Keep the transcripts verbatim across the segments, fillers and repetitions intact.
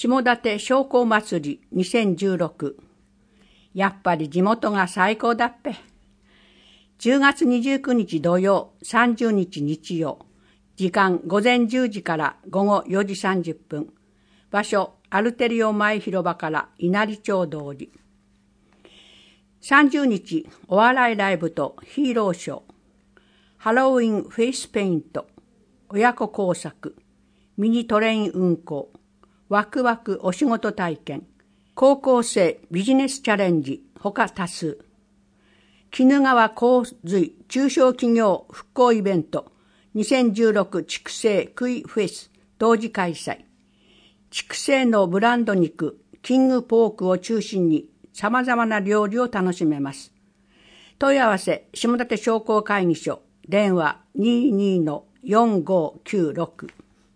下館商工祭りにせんじゅうろく。やっぱり地元が最高だっぺ。じゅうがつにじゅうくにち土曜、さんじゅうにち日曜。時間午前じゅうじから午後よじさんじゅっぷん。場所アルテリオ前広場から稲荷町通り。さんじゅうにちお笑いライブとヒーローショー。ハロウィンフェイスペイント。親子工作。ミニトレイン運行。ワクワクお仕事体験。高校生ビジネスチャレンジ。他多数。鬼怒川洪水中小企業復興イベントにせんじゅうろく畜生クイフェス同時開催。畜生のブランド肉キングポークを中心に様々な料理を楽しめます。問い合わせ下館商工会議所電話 にじゅうに のよんごきゅうろく。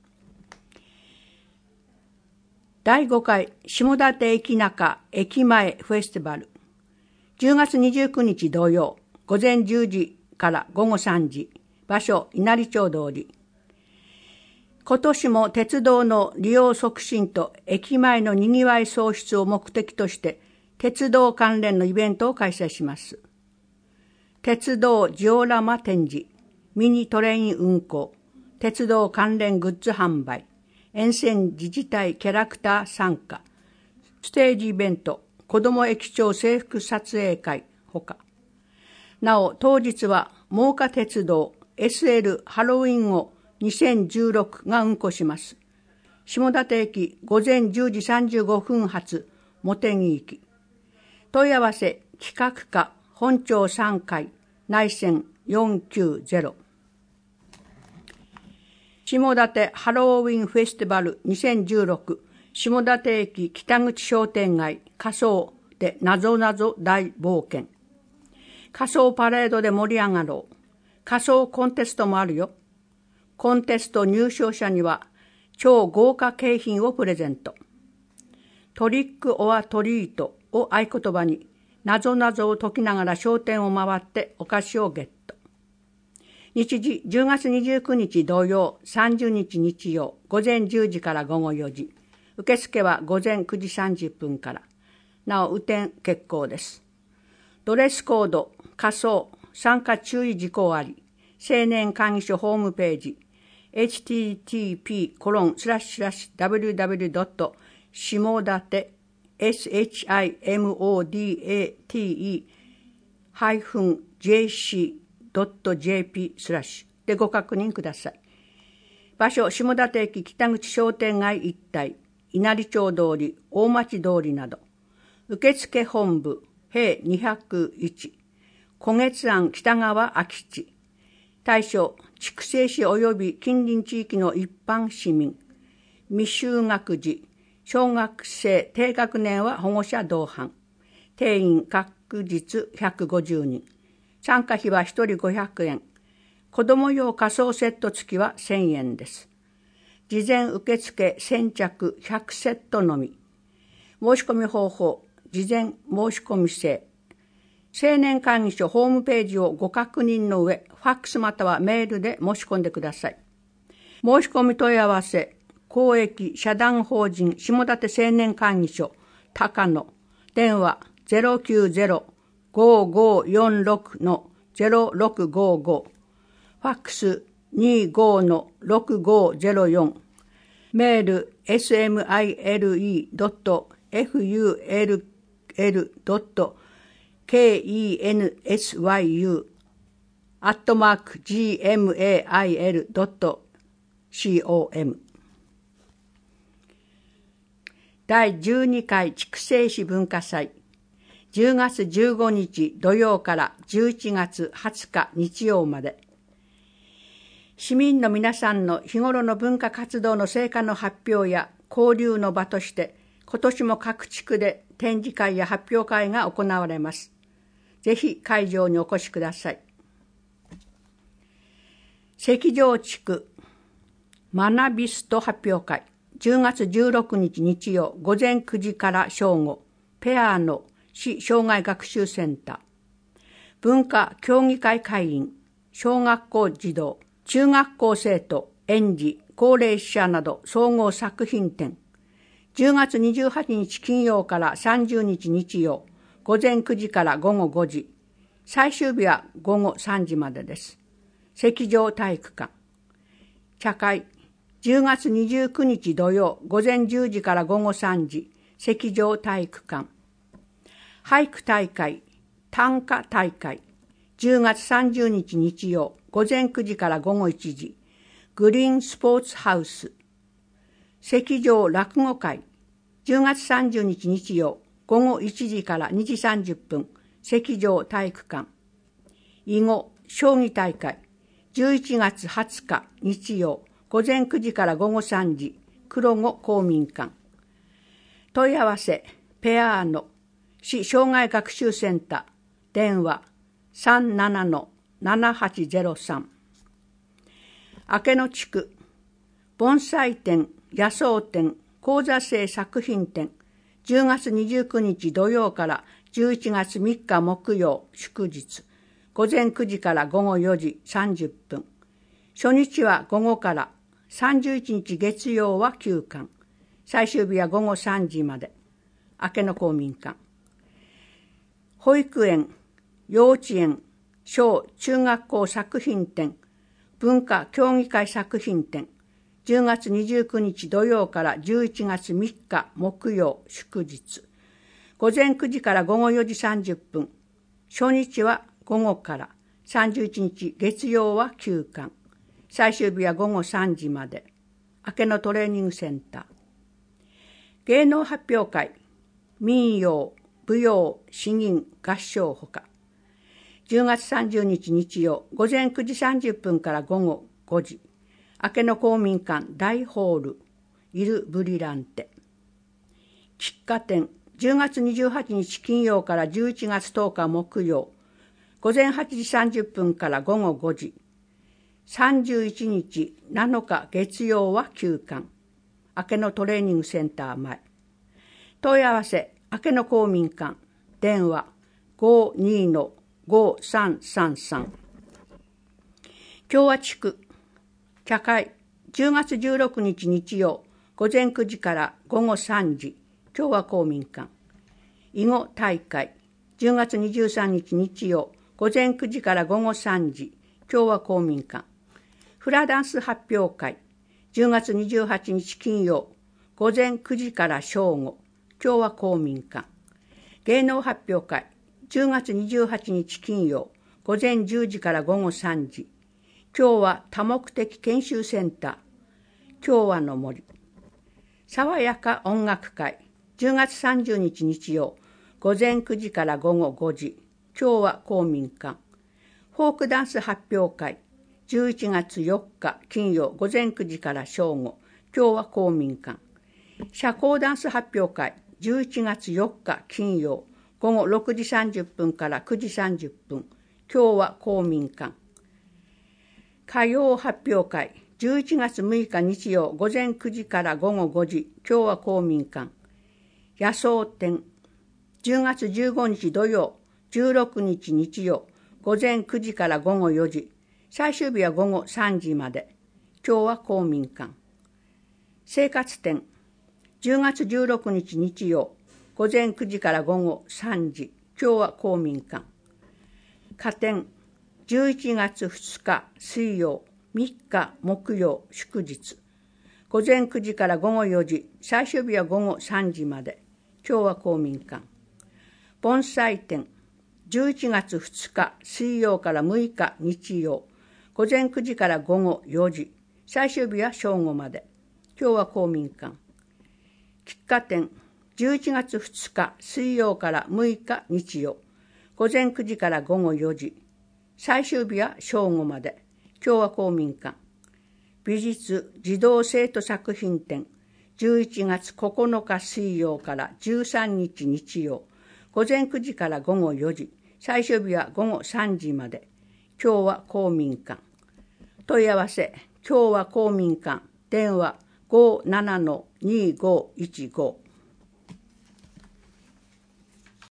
だいごかい下館駅中駅前フェスティバル。じゅうがつにじゅうくにち土曜、午前じゅうじから午後さんじ。場所稲荷町通り。今年も鉄道の利用促進と駅前のにぎわい創出を目的として鉄道関連のイベントを開催します。鉄道ジオラマ展示、ミニトレイン運行、鉄道関連グッズ販売、沿線自治体キャラクター参加、ステージイベント、子ども駅長制服撮影会ほか。なお当日は真岡鉄道 エスエル ハロウィンをにせんじゅうろくが運行します。下館駅午前じゅうじさんじゅうごふん発茂木行き。問い合わせ企画課本町さんかい内線よんきゅうゼロ。下館ハロウィンフェスティバルにせんじゅうろく下館駅北口商店街仮装でなぞなぞ大冒険。仮装パレードで盛り上がろう。仮装コンテストもあるよ。コンテスト入賞者には超豪華景品をプレゼント。トリックオアトリートを合言葉になぞなぞを解きながら商店を回ってお菓子をゲット。日時じゅうがつにじゅうくにち土曜、さんじゅうにち日曜、午前じゅうじから午後よじ。受付は午前くじさんじゅっぷんから。なお雨天決行です。ドレスコード、仮装、参加注意事項あり。青年会議所ホームページ エイチティーティーピーコロンスラッシュスラッシュダブリューダブリュードット下館 エスエイチアイエムオーディーエーティーイー ハイフン ジェーシー ドット ジェーピー スラッシュでご確認ください。場所下館駅北口商店街一帯稲荷町通り大町通りなど。受付本部へいにひゃくいち小月庵北川空き地。対象筑西市及び近隣地域の一般市民。未就学児小学生低学年は保護者同伴。定員各日ひゃくごじゅうにん。参加費はひとりごひゃくえん。子ども用仮装セット付きはせんえんです。事前受付先着ひゃくセットのみ。申し込み方法、事前申し込み制。青年会議所ホームページをご確認の上、ファックスまたはメールで申し込んでください。申し込み問い合わせ、公益社団法人下館青年会議所高野、電話 ゼロきゅうゼロ ごーごーよんろく のゼロろくごーごー、ファックス にじゅうご のろくごーゼロよん、メール エスエムアイエルイードットエフユーエルエルドットケーイーエヌエスワイユー アットマーク ジーエムエーアイエルドットコム。だいじゅうにかい筑西市文化祭じゅうがつじゅうごにち土曜からじゅういちがつはつか日曜まで。市民の皆さんの日頃の文化活動の成果の発表や交流の場として今年も各地区で展示会や発表会が行われます。ぜひ会場にお越しください。関城地区学びスト発表会じゅうがつじゅうろくにち日曜午前くじから正午ペアの市障害学習センター文化協議会会員小学校児童中学校生徒園児高齢者など総合作品展じゅうがつにじゅうはちにち金曜からさんじゅうにち日曜、午前くじから午後ごじ、最終日は午後さんじまでです。石上体育館。茶会。じゅうがつにじゅうくにち土曜、午前じゅうじから午後さんじ、石上体育館。俳句大会、短歌大会。じゅうがつさんじゅうにち日曜、午前くじから午後いちじ、グリーンスポーツハウス。石上落語会。じゅうがつさんじゅうにち日曜、午後いちじからにじさんじゅっぷん、石上体育館。囲碁、将棋大会。じゅういちがつはつか日曜、午前くじから午後さんじ、黒子公民館。問い合わせ、ペアーノ、市障害学習センター、電話 さんななのななはちゼロさん。明野地区、盆栽展、野草展、講座生作品展、じゅうがつにじゅうくにち土曜からじゅういちがつみっか木曜祝日、午前くじから午後よじさんじゅっぷん。初日は午後から、さんじゅういちにち月曜は休館。最終日は午後さんじまで。明野公民館。保育園、幼稚園、小中学校作品展、文化協議会作品展、じゅうがつにじゅうくにち土曜からじゅういちがつみっか木曜祝日、午前くじから午後よじさんじゅっぷん。初日は午後から、さんじゅういちにち月曜は休館。最終日は午後さんじまで。明野トレーニングセンター。芸能発表会、民謡、舞踊、詩吟、合唱ほか。じゅうがつさんじゅうにち日曜、午前くじさんじゅっぷんから午後ごじ。明野公民館大ホール、イル・ブリランテ。喫茶店、じゅうがつにじゅうはちにち金曜からじゅういちがつとおか木曜、午前はちじさんじゅっぷんから午後ごじ。さんじゅういちにちなのか月曜は休館。明野トレーニングセンター前。問い合わせ、明野公民館、電話 ごーにーのごーさんさんさん。共和地区、茶会、じゅうがつじゅうろくにち日曜、午前くじから午後さんじ、共和公民館。囲碁大会、じゅうがつにじゅうさんにち日曜、午前くじから午後さんじ、共和公民館。フラダンス発表会、じゅうがつにじゅうはちにち金曜、午前くじから正午、共和公民館。芸能発表会、じゅうがつにじゅうはちにち金曜、午前じゅうじから午後さんじ、共和多目的研修センター、共和の森。爽やか音楽会、じゅうがつさんじゅうにち日曜、午前くじから午後ごじ、共和公民館。フォークダンス発表会、じゅういちがつよっか金曜、午前くじから正午、共和公民館。社交ダンス発表会、じゅういちがつよっか金曜、午後ろくじさんじゅっぷんからくじさんじゅっぷん、共和公民館。歌謡発表会、じゅういちがつむいか日曜、午前くじから午後ごじ、共和公民館。野草展、じゅうがつじゅうごにち土曜、じゅうろくにち日曜、午前くじから午後よじ、最終日は午後さんじまで、共和公民館。生活展、じゅうがつじゅうろくにち日曜、午前くじから午後さんじ、共和公民館。花展、じゅういちがつふつか水曜、みっか木曜祝日、午前くじから午後よじ、最終日は午後さんじまで、共和公民館。盆栽展、じゅういちがつふつか水曜からむいか日曜、午前くじから午後よじ、最終日は正午まで、共和公民館。喫茶店、じゅういちがつふつか水曜からむいか日曜、午前くじから午後よじ、最終日は正午まで、共和公民館。美術児童生徒作品展、じゅういちがつここのか水曜からじゅうさんにち日曜、午前くじから午後よじ、最終日は午後さんじまで、共和公民館。問い合わせ、共和公民館、電話 ごーななのにーごーいちご。